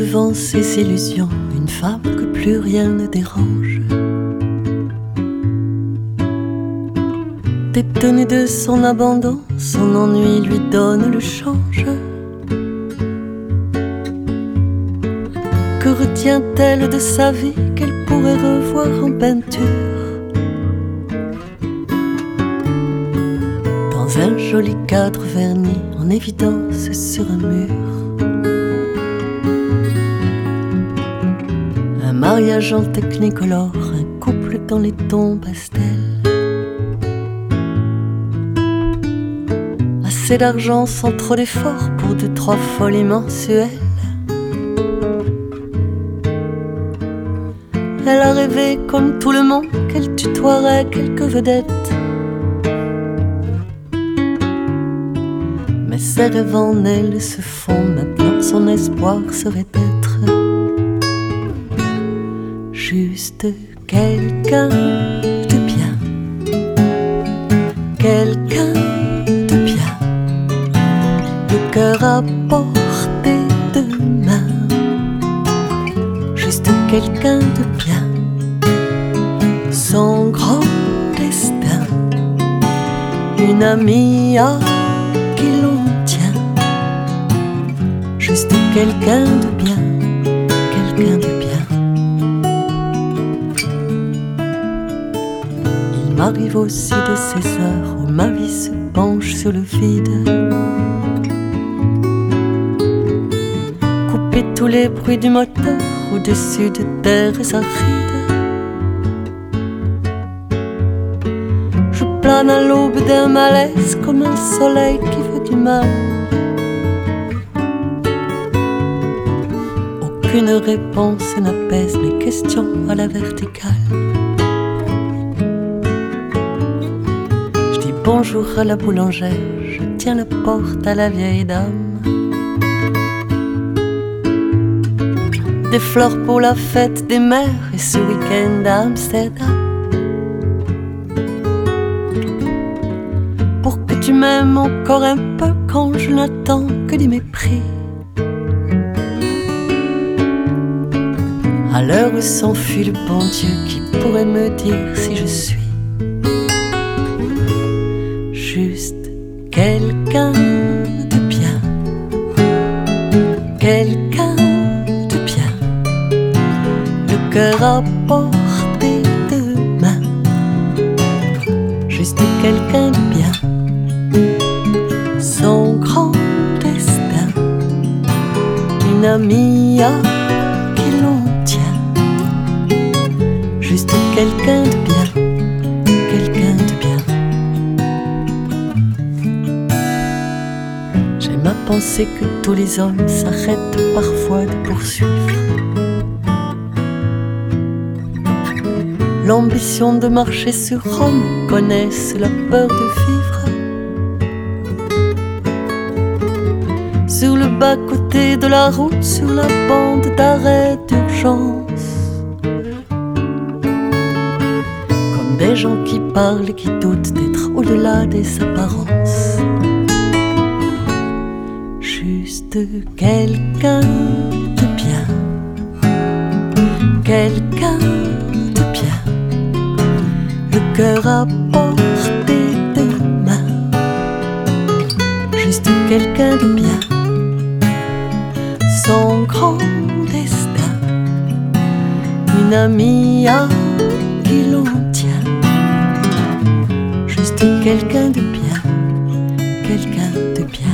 devant ses illusions, une femme que plus rien ne dérange. Détenue de son abandon, son ennui lui donne le change. Que retient-elle de sa vie qu'elle pourrait revoir en peinture? Dans un joli cadre verni en évidence sur un mur. Un mariage en technicolore, un couple dans les tons pastels. Assez d'argent sans trop d'efforts pour 2-3 folies mensuelles. Elle a rêvé comme tout le monde qu'elle tutoierait quelques vedettes. Mais ses rêves en elle se font, maintenant son espoir serait d'être juste quelqu'un de bien. Quelqu'un de bien, le cœur à portée de main. Juste quelqu'un de bien, son grand destin, une amie à qui l'on tient. Juste quelqu'un de bien, quelqu'un de bien. Il m'arrive aussi de ces heures où ma vie se penche sur le vide. Couper tous les bruits du moteur au-dessus de terres arides. Je plane à l'aube d'un malaise comme un soleil qui veut du mal. Aucune réponse n'apaise mes questions à la verticale. Je dis bonjour à la boulangère, je tiens la porte à la vieille dame. Des fleurs pour la fête des mères et ce week-end à Amsterdam. Pour que tu m'aimes encore un peu quand je n'attends que du mépris. À l'heure où s'enfuit le bon Dieu, qui pourrait me dire si je suis juste quelqu'un de bien. Quelqu'un cœur à portée de main. Juste quelqu'un de bien, son grand destin, une amie à qui l'on tient. Juste quelqu'un de bien, quelqu'un de bien. J'aime à penser que tous les hommes s'arrêtent parfois de poursuivre l'ambition de marcher sur Rome, connaissent la peur de vivre sur le bas-côté de la route, sur la bande d'arrêt d'urgence. Comme des gens qui parlent et qui doutent d'être au-delà des apparences. Juste quelqu'un de bien, quelqu'un cœur à portée de main. Juste quelqu'un de bien, son grand destin, une amie à qui l'on tient. Juste quelqu'un de bien, quelqu'un de bien.